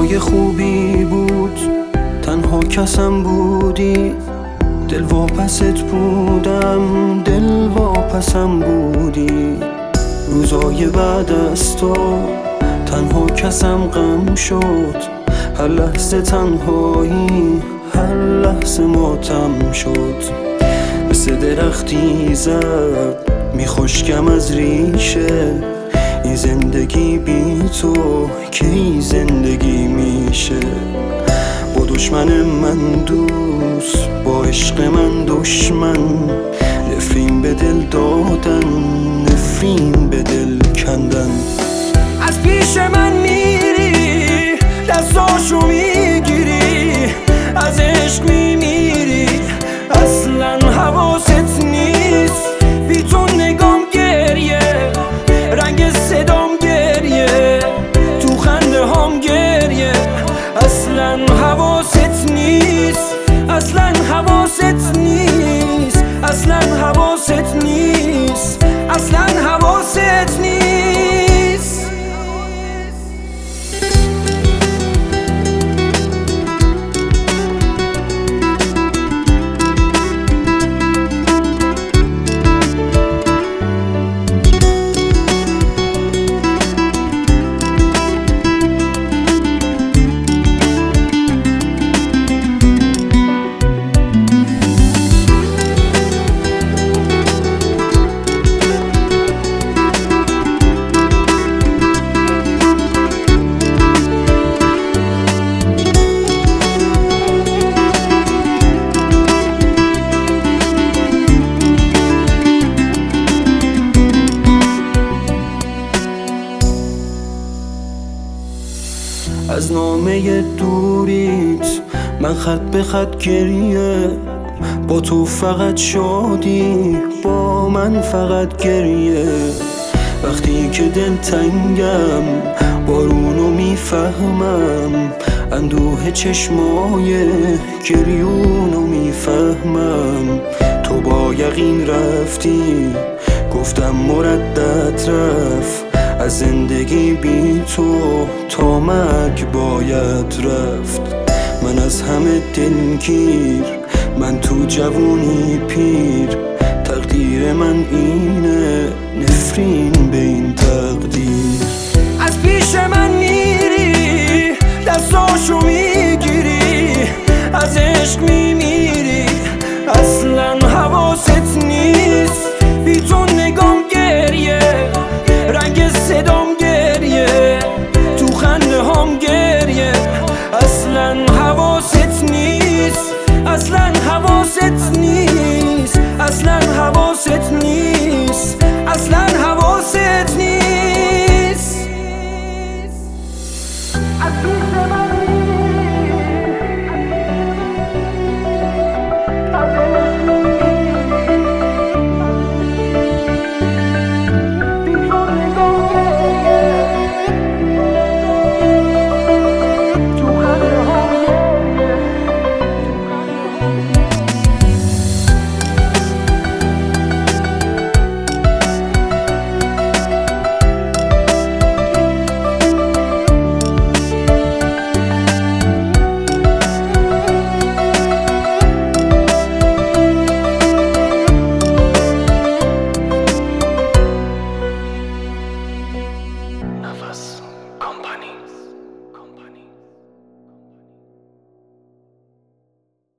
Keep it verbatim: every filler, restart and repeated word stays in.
روزای خوبی بود، تنها کسم بودی. دل واپست بودم، دل واپسم بودی. روزای بعد از تو تنها کسم غم شد. هر لحظه تنهایی، هر لحظه ماتم شد. مثل درختی زد میخشکم از ریشه. این زندگی بی تو کی زندگی میشه؟ با دشمن من دوست، با عشق من دشمن. نفرین به دل دادن، نفرین به دل کندن. از پیش من میری، دستاشو میگیری، از عشق میمیری. اصلا حواست نیست، بی تو نگام گریه، رنگ صدام گریه، تو خنده هام گریه. اصلا حواست نیست، اصلا حواست نیست، اصلا حواست نیست، اصلا حواست نیست. از نامه دوریت من خط به خط گریه. با تو فقط شادی، با من فقط گریه. وقتی که دل تنگم بارونو میفهمم، اندوه چشمای گریونو میفهمم. تو با یقین رفتی، گفتم مردد رفت. از زندگی بی تو تا مرگ باید رفت. من از همه دلگیر، من تو جوونی پیر. تقدیر من اینه، نفرین به این تقدیر. از پیش من میری، دستاشو میگیری، از عشق میمیری.